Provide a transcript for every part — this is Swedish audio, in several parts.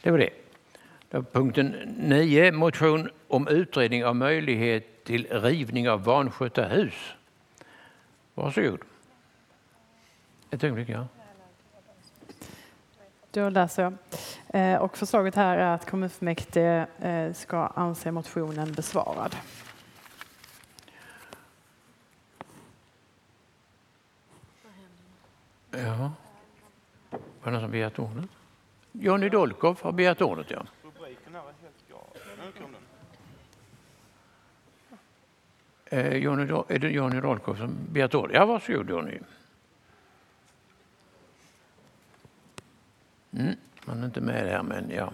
Det var det. Då punkten 9, motion om utredning av möjlighet till rivning av vanskötta hus. Varsågod. Ett ögonblick, ja. Då läser jag. Och förslaget här är att kommunfullmäktige ska anse motionen besvarad. Ja. Var det någon som begärt ordet? Johnny Dolkov har begärt ordet, ja. Rubriken är helt klar. Är det Johnny Dolkov som begärt ordet? Ja, varsågod Johnny. Man är inte med där, men ja.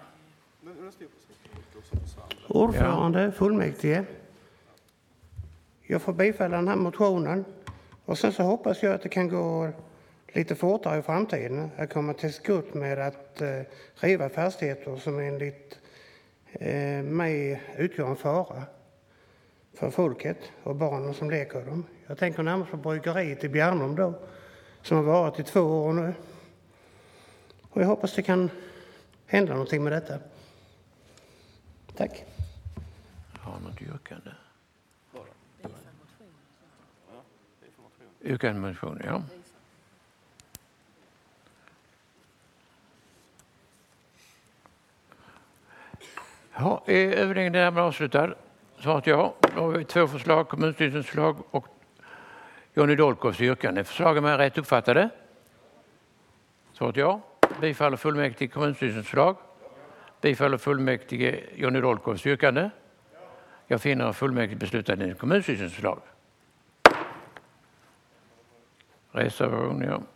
Ordförande, fullmäktige. Jag får bifalla den här motionen. Och sen så hoppas jag att det kan gå lite fortare i framtiden. Jag kommer till skott med att riva fastigheter som enligt mig utgör en fara för folket och barnen som leker dem. Jag tänker närmast på bryggeriet i Bjärnum då, som har varit i 2 år nu. Och jag hoppas det kan hända någonting med detta. Tack. Har något yrkande? Yrkande motion, ja. Ja, är överläggningen därmed avslutad? Svarat ja. Då har vi 2 förslag, kommunstyrelsens förslag och Johnny Dolkovs yrkande. Förslagen är rätt uppfattade? Svarat ja. Bifaller fullmäktige kommunstyrelsens förslag? Bifaller fullmäktige Johnny Dolkovs yrkande? Jag finner fullmäktige beslutade i kommunstyrelsens förslag. Reservation, ja.